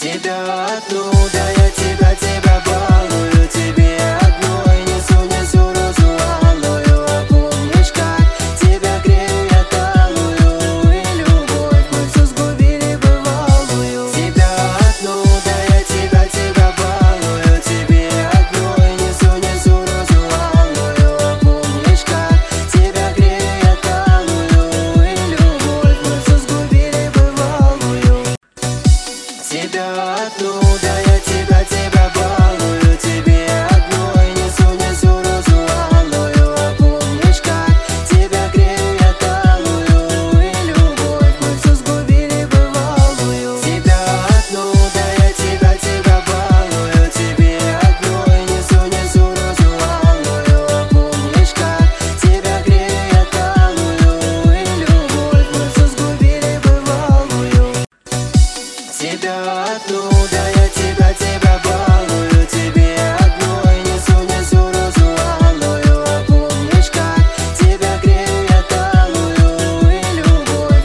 Тебя одну, да я тебя балую. Тебе одной несу розу алую. А помнишь, как тебя грею я талую? И любовь мы всю сгубили бывалую. Тебя одну, да я тебя балую. Тебе одной несу розу алую. А помнишь, как тебя грею я талую? И любовь мы всю сгубили бывалую. Тебя одну, да я тебя балую. Тебе одной несу розу алую. А помнишь, как тебя грею я талую? И любовь мы всю сгубили бывалую. Тебя одну, да я тебя балую. Тебе одной несу розу алую. А помнишь, как тебя грею я талую? И любовь мы всю сгубили бывалую. Тебя одну, да я